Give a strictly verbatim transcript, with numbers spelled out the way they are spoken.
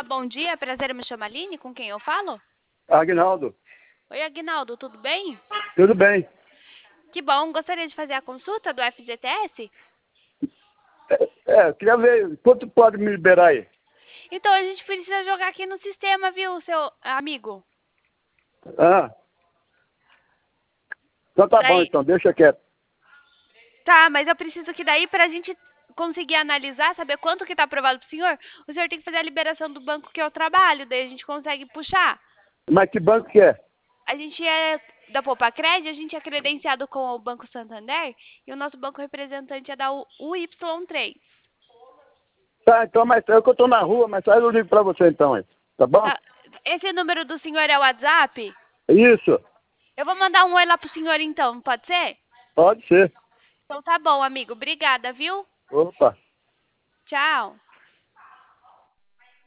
bom dia, prazer em me chamar Aline, com quem eu falo? Agnaldo, Oi, Aguinaldo, tudo bem? tudo bem? Que bom, gostaria de fazer a consulta do F G T S? É, é, eu queria ver quanto pode me liberar aí. Então, a gente precisa jogar aqui no sistema, viu, seu amigo? Ah, então tá bom Daí, então, deixa quieto. tá, mas eu preciso que daí, pra gente conseguir analisar, saber quanto que tá aprovado pro senhor, o senhor tem que fazer a liberação do banco que eu trabalho, daí a gente consegue puxar. Mas que banco que é? A gente é da Popacred, a gente é credenciado com o Banco Santander e o nosso banco representante é da U Y três. Tá, então, mas eu que eu tô na rua, mas aí eu ligo pra você então, aí, tá bom? Tá. Esse número do senhor é o WhatsApp? Isso, Eu vou mandar um oi lá pro senhor então, pode ser? pode ser. Então tá bom, amigo. Obrigada, viu? Opa. Tchau.